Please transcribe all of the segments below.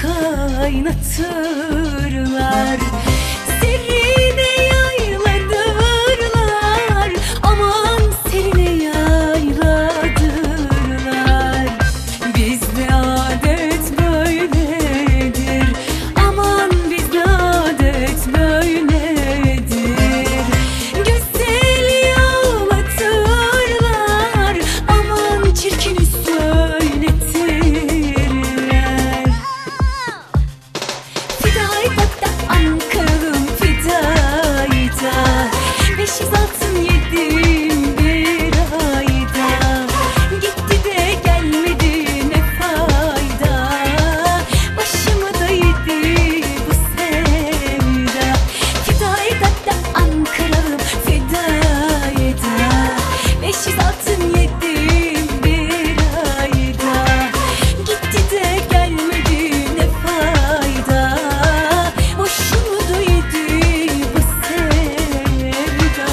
kaynatırlar. Serine yayladırlar, aman serine yayladırlar. Bizde adet böyledir, aman bizde adet böyledir. Güzel yağlatırlar, aman çirkini söyletirler. Fidayda da Ankara'lım fidayda, 500 altın yedim bir ayda. Gitti de gelmedi ne fayda, başımı da yedi bu sevda. Fidayda da Ankara'lım fidayda, 500 altın yedim bir ayda. Gitti de gelmedi ne fayda, başımı da yedi bu sevda.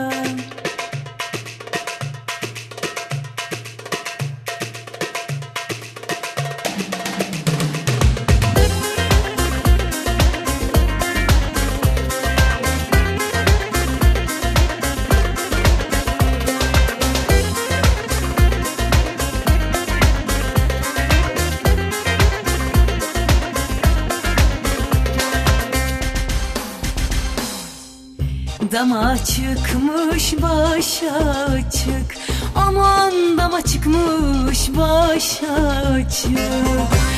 Dama çıkmış başa açık, aman dama çıkmış başa açık.